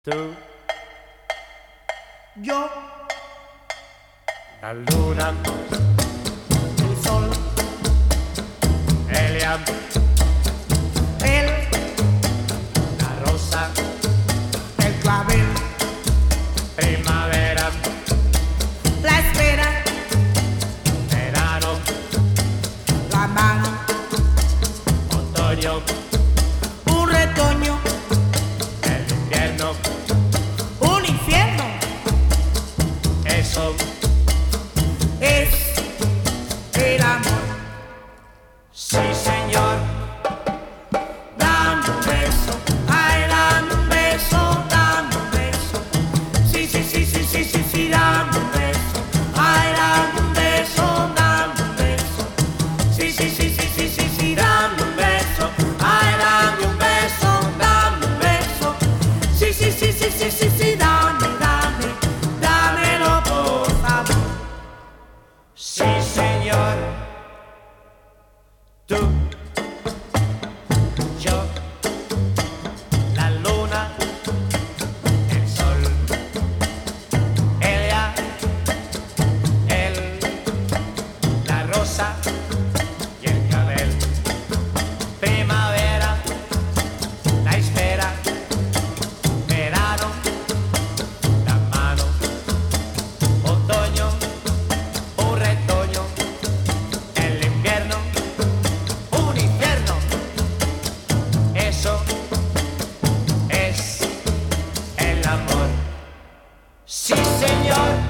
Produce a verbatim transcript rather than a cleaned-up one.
Tú, Yo, la luna, el sol, Elia, él, la rosa, el clavel, primavera, la espera, verano, la mano, otoño, un retoño, el invierno, un infierno. eso Es el amor. sí, señor. Dame un beso, ay, dame un beso, dame un beso. Sí, sí, sí, sí, sí, sí, sí, dame un beso. Ay, dame un beso, dame un beso. Sí, sí, sí, sí, sí, sí, sí, dame un beso. Ay, dame un beso, dame un beso. Sí, sí, sí, sí, sí, sí, sí, dame, dame, dámelo por favor. Sí, señor. Tú, yo, la luna, el sol, ella, él, la rosa y el clavel. Primavera, la espera, verano, la mano, otoño, un retoño, el invierno, un infierno. Eso es el amor. Sí, señor.